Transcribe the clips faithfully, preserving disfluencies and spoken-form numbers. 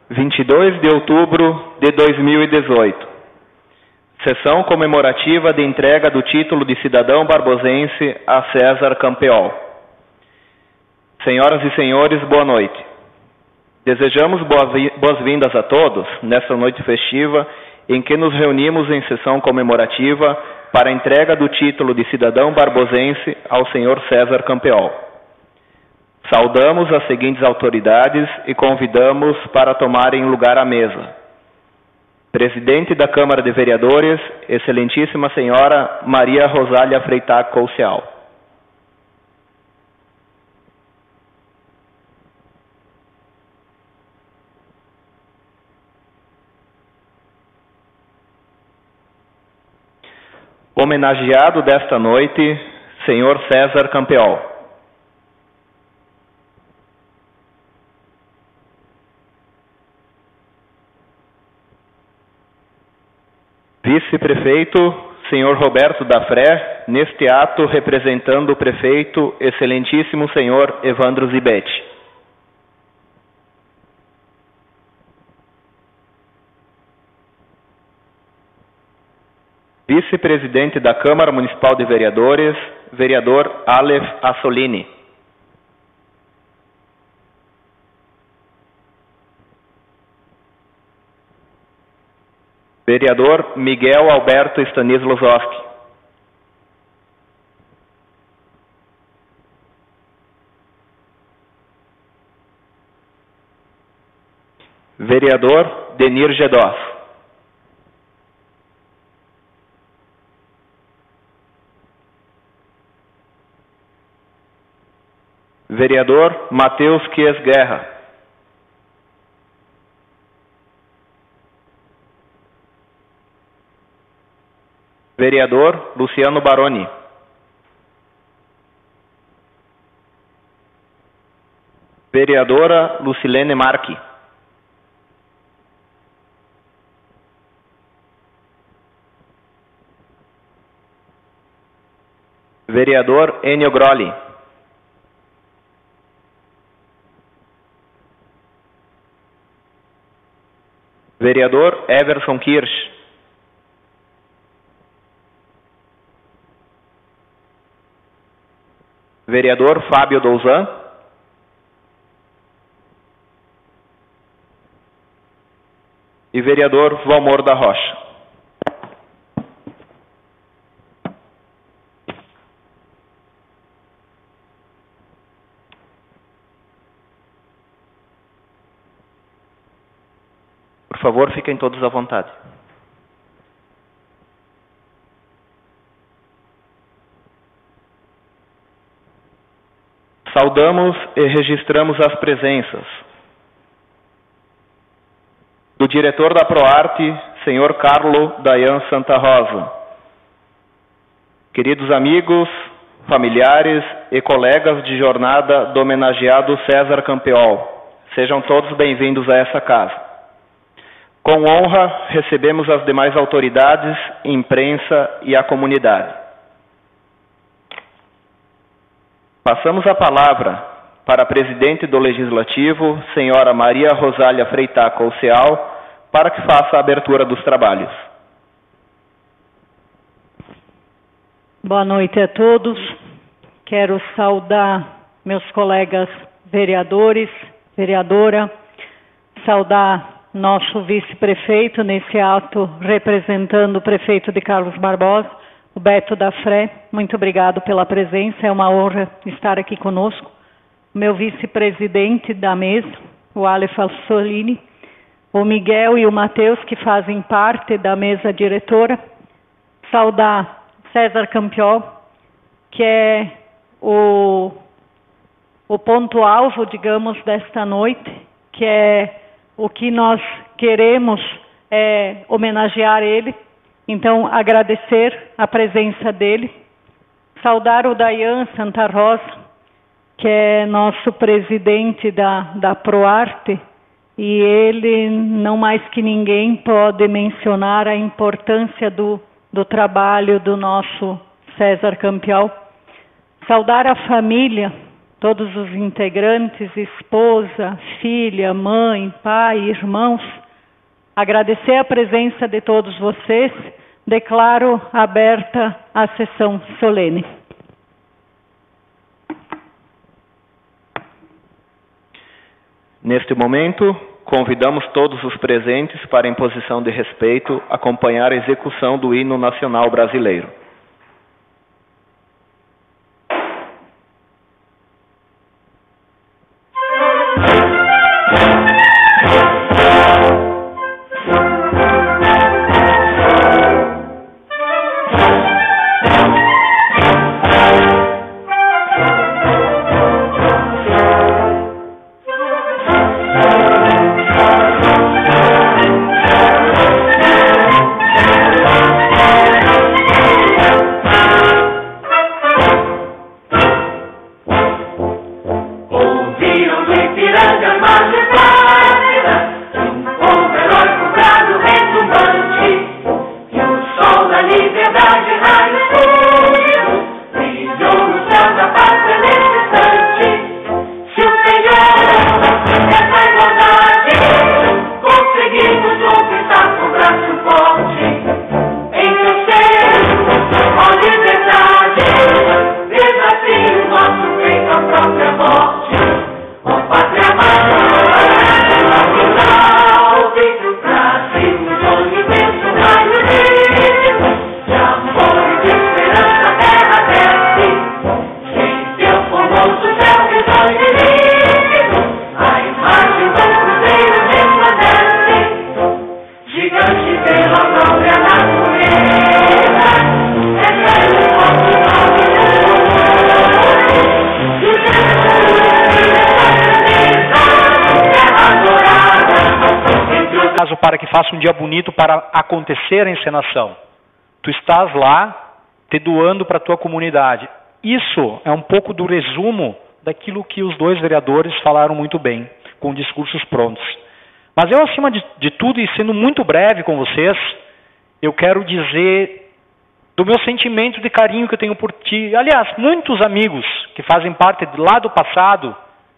vinte e dois de outubro de dois mil e dezoito. Sessão comemorativa de entrega do título de cidadão barbosense a César Campeol. Senhoras e senhores, boa noite. Desejamos boas-vindas a todos nesta noite festiva em que nos reunimos em sessão comemorativa para a entrega do título de cidadão barbosense ao senhor César Campeol. Saudamos as seguintes autoridades e convidamos para tomarem lugar à mesa. Presidente da Câmara de Vereadores, Excelentíssima Senhora Maria Rosália Freitag Coucial. Homenageado desta noite, senhor César Campeol. Vice-prefeito, senhor Roberto da Fré, neste ato representando o prefeito, excelentíssimo senhor Evandro Zibetti. Vice-presidente da Câmara Municipal de Vereadores, vereador Aleph Assolini. Vereador Miguel Alberto Stanislavski. Vereador Denir Gedós. Vereador Matheus Quies Guerra. Vereador Luciano Baroni. Vereadora Lucilene Marchi. Vereador Enio Grolli. Vereador Everson Kirsch. Vereador Fábio Douzan. E vereador Valmor da Rocha. Por favor, fiquem todos à vontade. Saudamos e registramos as presenças do diretor da Proarte, senhor Carlo Dayan Santa Rosa. Queridos amigos, familiares e colegas de jornada do homenageado César Campeol, sejam todos bem-vindos a essa casa. Com honra, recebemos as demais autoridades, imprensa e a comunidade. Passamos a palavra para a presidente do Legislativo, senhora Maria Rosália Freitag Coucial, para que faça a abertura dos trabalhos. Boa noite a todos. Quero saudar meus colegas vereadores, vereadora, saudar nosso vice-prefeito nesse ato representando o prefeito de Carlos Barbosa, o Beto da Fré. Muito obrigado pela presença, é uma honra estar aqui conosco. Meu vice-presidente da mesa, o Aleph Assolini, o Miguel e o Matheus, que fazem parte da mesa diretora. Saudar César Campeol, que é o, o ponto-alvo, digamos, desta noite, que é o que nós queremos é, homenagear ele. Então, agradecer a presença dele. Saudar o Dayan Santa Rosa, que é nosso presidente da, da Proarte, e ele, não mais que ninguém, pode mencionar a importância do, do trabalho do nosso César Campeol. Saudar a família todos os integrantes, esposa, filha, mãe, pai, irmãos, agradecer a presença de todos vocês, declaro aberta a sessão solene. Neste momento, convidamos todos os presentes para, em posição de respeito, acompanhar a execução do hino nacional brasileiro. Para que faça um dia bonito para acontecer a encenação. Tu estás lá te doando para a tua comunidade. Isso é um pouco do resumo daquilo que os dois vereadores falaram muito bem, com discursos prontos. Mas eu, acima de, de tudo, e sendo muito breve com vocês, eu quero dizer do meu sentimento de carinho que eu tenho por ti. Aliás, muitos amigos que fazem parte lá do passado,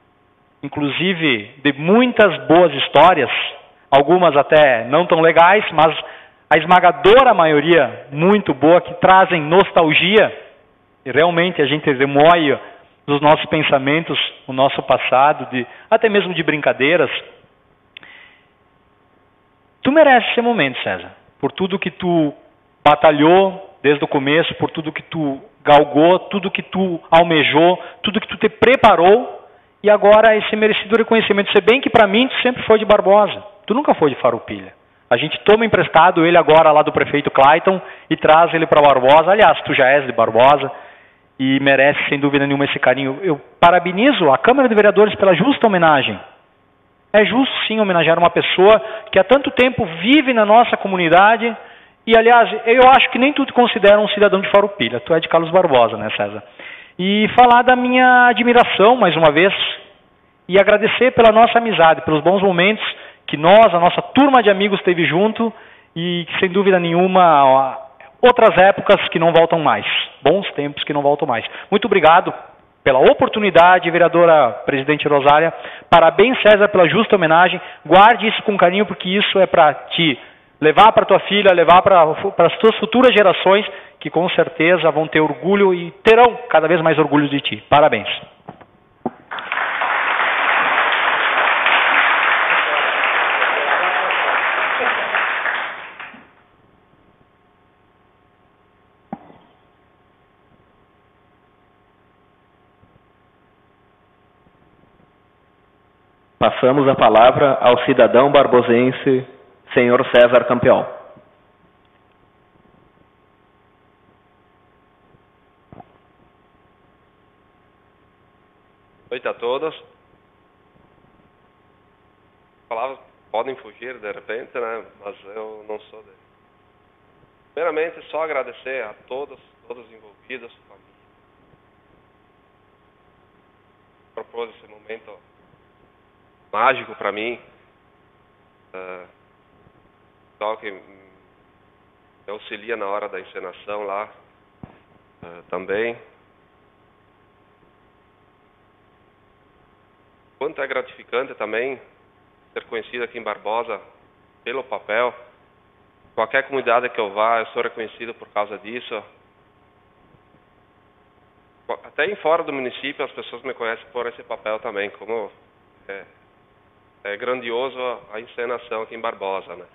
inclusive de muitas boas histórias, algumas até não tão legais, mas a esmagadora maioria muito boa, que trazem nostalgia, e realmente a gente remoia dos nossos pensamentos, o nosso passado, de, até mesmo de brincadeiras. Tu mereces esse momento, César, por tudo que tu batalhou desde o começo, por tudo que tu galgou, tudo que tu almejou, tudo que tu te preparou, e agora esse merecido reconhecimento, se bem que para mim tu sempre foi de Barbosa. Tu nunca foi de Farroupilha. A gente toma emprestado ele agora lá do prefeito Clayton e traz ele para Barbosa. Aliás, tu já és de Barbosa e merece, sem dúvida nenhuma, esse carinho. Eu parabenizo a Câmara de Vereadores pela justa homenagem. É justo, sim, homenagear uma pessoa que há tanto tempo vive na nossa comunidade e, aliás, eu acho que nem tu te considera um cidadão de Farroupilha. Tu é de Carlos Barbosa, né, César? E falar da minha admiração, mais uma vez, e agradecer pela nossa amizade, pelos bons momentos que nós, a nossa turma de amigos, teve junto e que, sem dúvida nenhuma, outras épocas que não voltam mais. Bons tempos que não voltam mais. Muito obrigado pela oportunidade, vereadora presidente Rosália. Parabéns, César, pela justa homenagem. Guarde isso com carinho, porque isso é para ti levar para tua filha, levar para as tuas futuras gerações, que com certeza vão ter orgulho e terão cada vez mais orgulho de ti. Parabéns. Passamos a palavra ao cidadão barbosense, senhor César Campeão. Noite a todos. As palavras podem fugir de repente, né? Mas eu não sou dele. Primeiramente, só agradecer a todos, todos envolvidos, família. Propôs esse momento mágico para mim. Uh, só que me auxilia na hora da encenação lá uh, também. quanto é gratificante também ser conhecido aqui em Barbosa pelo papel. Qualquer comunidade que eu vá, eu sou reconhecido por causa disso. Até em fora do município as pessoas me conhecem por esse papel também, como é, é grandioso a encenação aqui em Barbosa, né?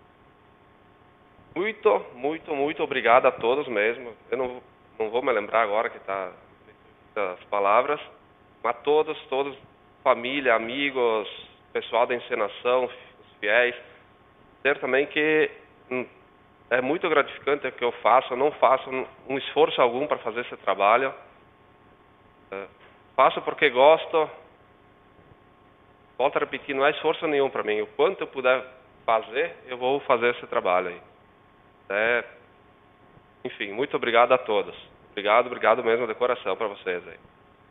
Muito, muito, muito obrigado a todos mesmo. Eu não, não vou me lembrar agora que está as palavras, mas todos, todos, família, amigos, pessoal da encenação, os fiéis, dizer também que hum, é muito gratificante o que eu faço. Eu não faço um, um esforço algum para fazer esse trabalho. É, faço porque gosto. Volto a repetir, não é esforço nenhum para mim. O quanto eu puder fazer, eu vou fazer esse trabalho aí. É, enfim, muito obrigado a todos. Obrigado, obrigado mesmo de coração para vocês aí.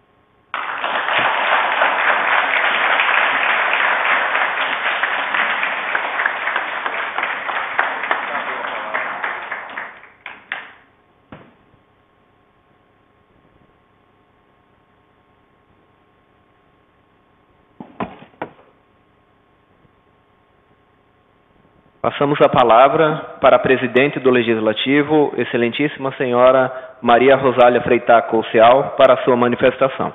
Passamos a palavra para a presidente do Legislativo, excelentíssima senhora Maria Rosália Freitá Coucial, para a sua manifestação.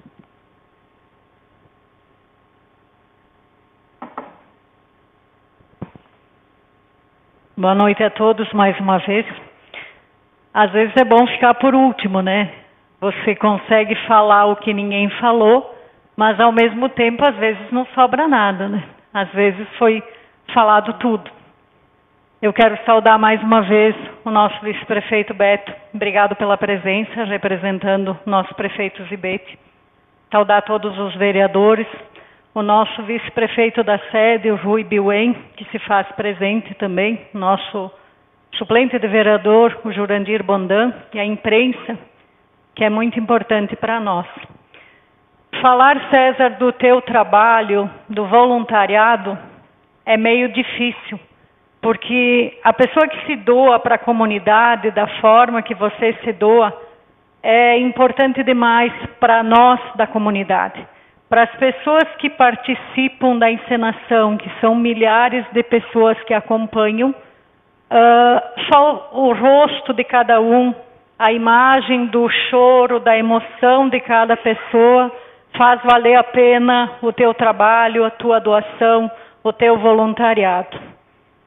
Boa noite a todos mais uma vez. Às vezes é bom ficar por último, né? Você consegue falar o que ninguém falou, mas ao mesmo tempo às vezes não sobra nada, né? Às vezes foi falado tudo. Eu quero saudar mais uma vez o nosso vice-prefeito Beto. Obrigado pela presença, representando o nosso prefeito Zibete. Saudar todos os vereadores, o nosso vice-prefeito da sede, o Rui Biuen, que se faz presente também, nosso suplente de vereador, o Jurandir Bondan, e a imprensa, que é muito importante para nós. Falar, César, do teu trabalho, do voluntariado, é meio difícil, porque a pessoa que se doa para a comunidade, da forma que você se doa, é importante demais para nós da comunidade. Para as pessoas que participam da encenação, que são milhares de pessoas que acompanham, uh, só o rosto de cada um, a imagem do choro, da emoção de cada pessoa, faz valer a pena o teu trabalho, a tua doação, o teu voluntariado.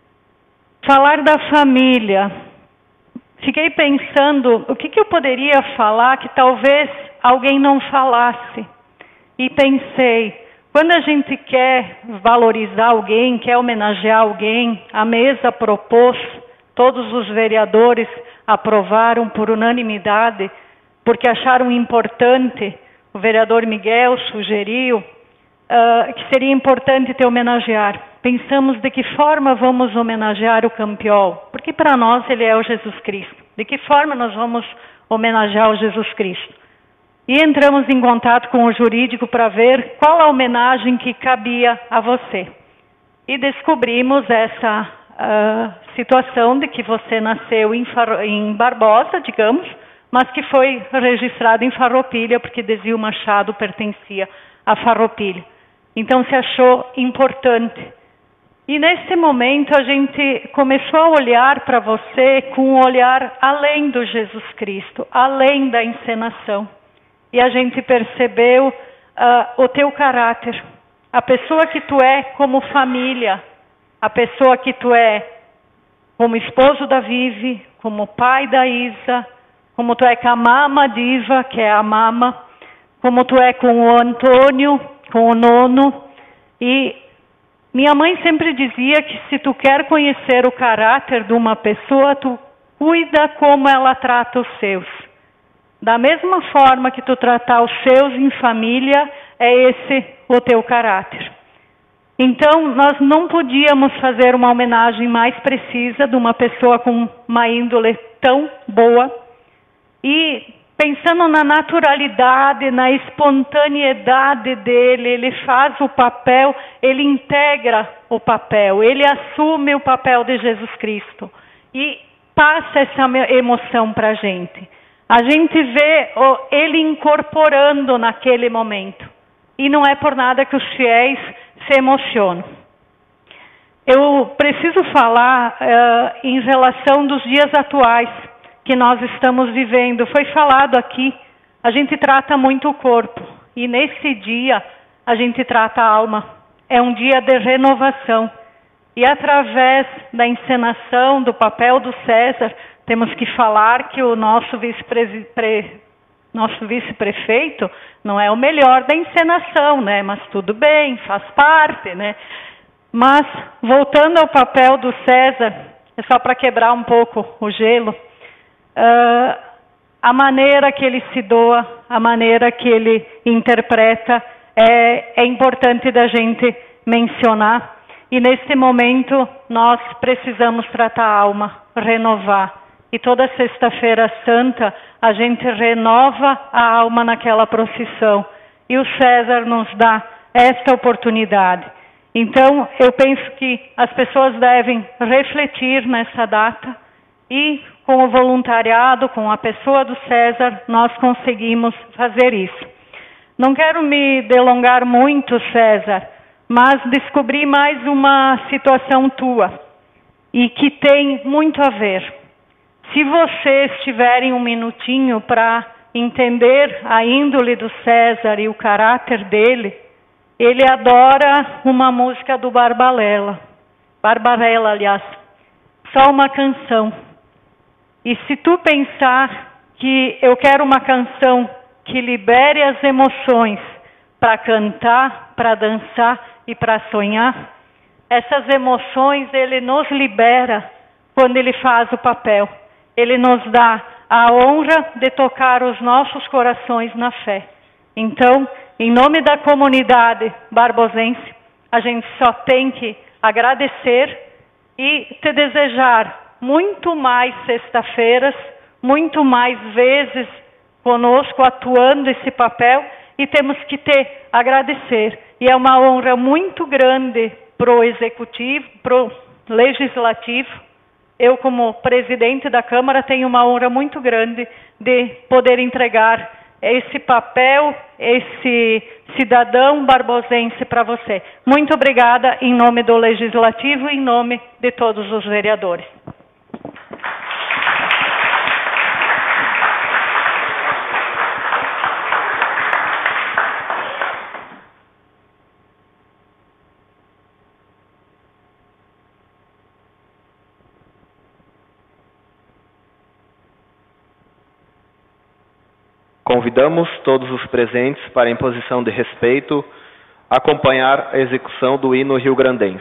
Falar da família. Fiquei pensando o que, que eu poderia falar que talvez alguém não falasse. E pensei, quando a gente quer valorizar alguém, quer homenagear alguém, a mesa propôs, todos os vereadores aprovaram por unanimidade, porque acharam importante, o vereador Miguel sugeriu, uh, que seria importante te homenagear. Pensamos de que forma vamos homenagear o Campiol, porque para nós ele é o Jesus Cristo. De que forma nós vamos homenagear o Jesus Cristo? E entramos em contato com o jurídico para ver qual a homenagem que cabia a você. E descobrimos essa uh, situação de que você nasceu em, Far... em Barbosa, digamos, mas que foi registrado em Farroupilha, porque Desio Machado pertencia a Farroupilha. Então se achou importante. E nesse momento a gente começou a olhar para você com um olhar além do Jesus Cristo, além da encenação. E a gente percebeu uh, o teu caráter, a pessoa que tu é como família, a pessoa que tu é como esposo da Vivi, como pai da Isa, como tu é com a Mama Diva, que é a Mama, como tu é com o Antônio, com o Nono. E minha mãe sempre dizia que se tu quer conhecer o caráter de uma pessoa, tu cuida como ela trata os seus. Da mesma forma que tu tratar os seus em família, é esse o teu caráter. Então, nós não podíamos fazer uma homenagem mais precisa de uma pessoa com uma índole tão boa. E pensando na naturalidade, na espontaneidade dele, ele faz o papel, ele integra o papel, ele assume o papel de Jesus Cristo e passa essa emoção para a gente. A gente vê ele incorporando naquele momento. e não é por nada que os fiéis se emocionam. Eu preciso falar uh, em relação dos dias atuais que nós estamos vivendo. Foi falado aqui, a gente trata muito o corpo, e nesse dia a gente trata a alma. É um dia de renovação. E através da encenação, do papel do César, temos que falar que o nosso vice-prefeito, nosso vice-prefeito não é o melhor da encenação, né? Mas tudo bem, faz parte, né? Mas, voltando ao papel do César, é só para quebrar um pouco o gelo, uh, a maneira que ele se doa, a maneira que ele interpreta, é, é importante da gente mencionar. E nesse momento, nós precisamos tratar a alma, renovar. E toda sexta-feira santa, a gente renova a alma naquela procissão. E o César nos dá esta oportunidade. Então, eu penso que as pessoas devem refletir nessa data e, com o voluntariado, com a pessoa do César, nós conseguimos fazer isso. Não quero me delongar muito, César, mas descobri mais uma situação tua e que tem muito a ver. Se vocês tiverem um minutinho para entender a índole do César e o caráter dele, ele adora uma música do Barbarella. Barbarella, aliás. Só uma canção. E se tu pensar que eu quero uma canção que libere as emoções para cantar, para dançar e para sonhar, essas emoções ele nos libera quando ele faz o papel. Ele nos dá a honra de tocar os nossos corações na fé. Então, em nome da comunidade barbosense, a gente só tem que agradecer e te desejar muito mais sexta-feiras, muito mais vezes conosco atuando esse papel, e temos que te agradecer. E é uma honra muito grande para o executivo, para o legislativo. Eu, como presidente da Câmara, tenho uma honra muito grande de poder entregar esse papel, esse cidadão barbosense para você. Muito obrigada em nome do Legislativo e em nome de todos os vereadores. Convidamos todos os presentes para, em posição de respeito, acompanhar a execução do hino rio-grandense.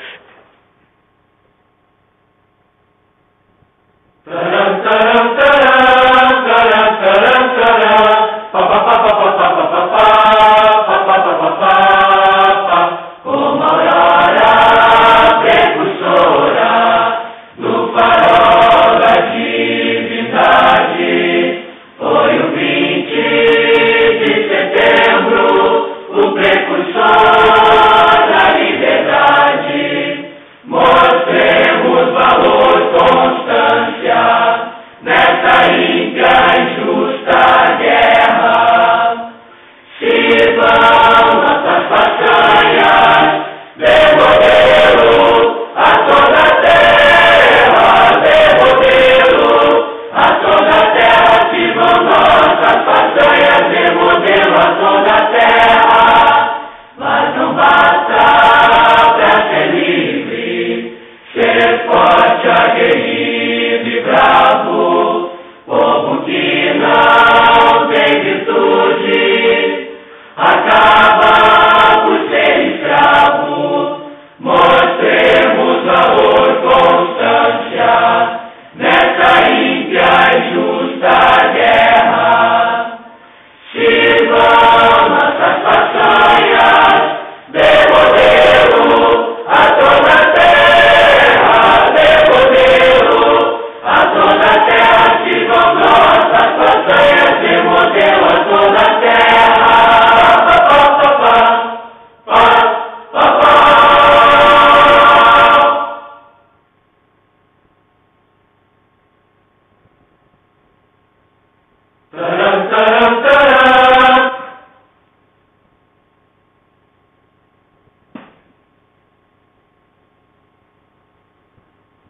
O precursor da liberdade.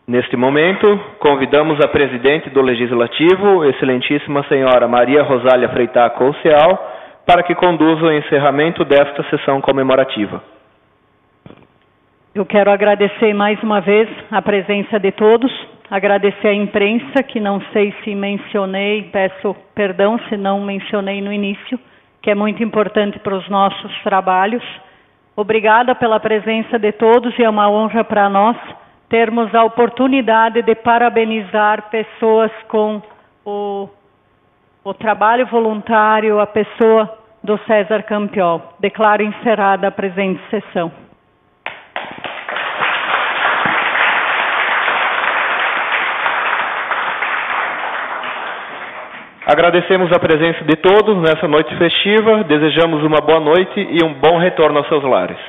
Neste momento, convidamos a presidente do Legislativo, excelentíssima senhora Maria Rosália Freitá Couceal, para que conduza o encerramento desta sessão comemorativa. Eu quero agradecer mais uma vez a presença de todos, agradecer à imprensa, que não sei se mencionei, peço perdão se não mencionei no início, que é muito importante para os nossos trabalhos. Obrigada pela presença de todos e é uma honra para nós termos a oportunidade de parabenizar pessoas com o, o trabalho voluntário, a pessoa do César Campiol. Declaro encerrada a presente sessão. Agradecemos a presença de todos nessa noite festiva, desejamos uma boa noite e um bom retorno aos seus lares.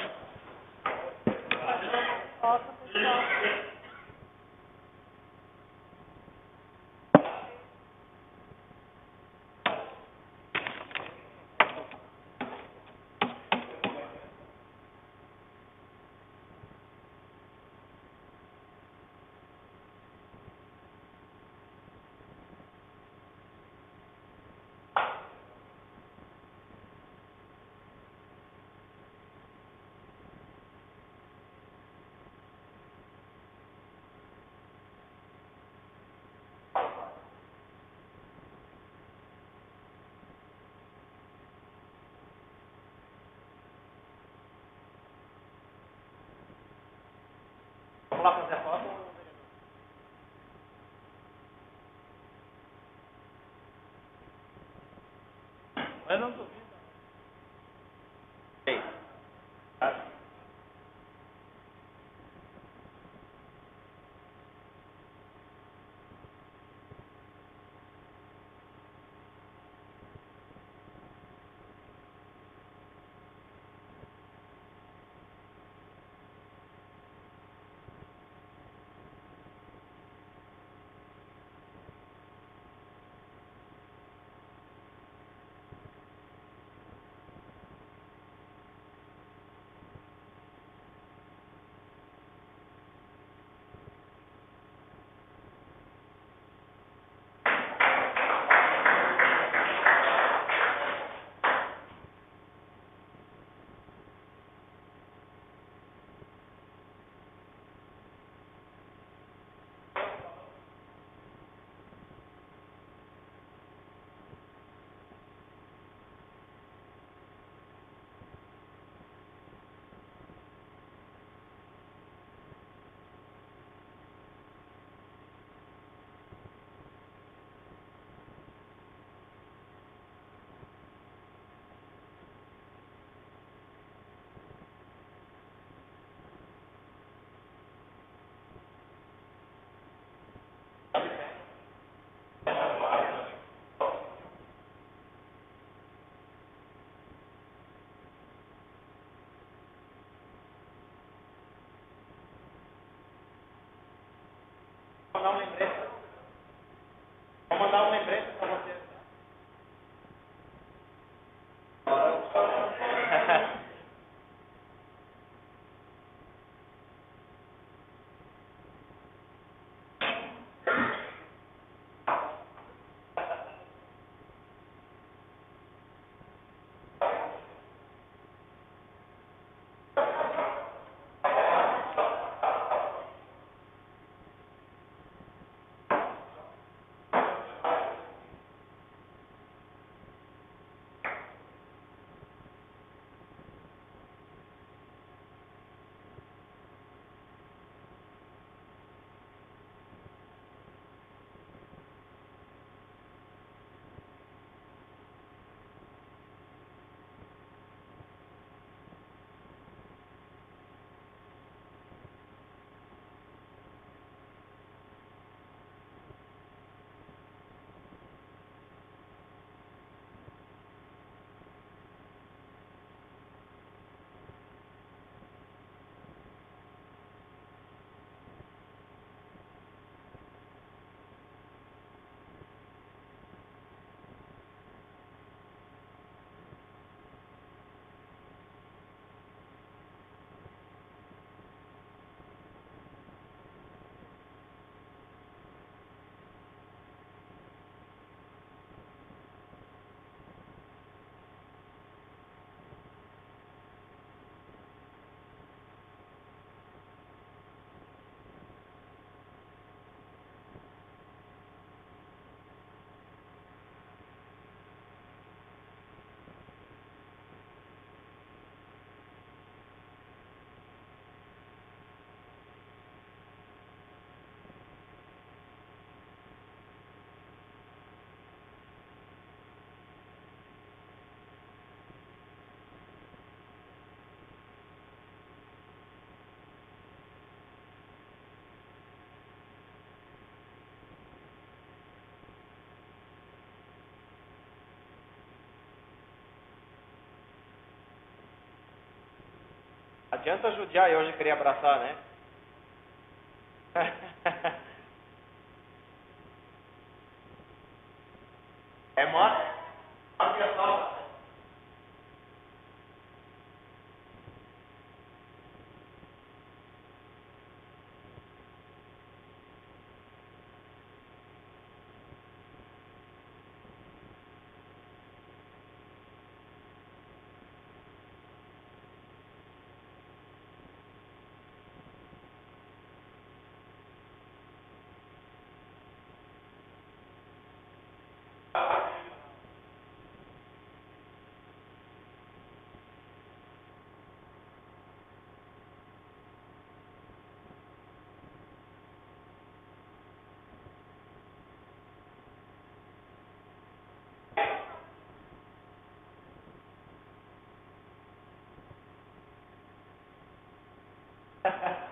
Vamos lá fazer a foto? Eu não duvido. Ei. Tá. Adianta judiar e hoje querer abraçar, né? É mó. Ha ha ha.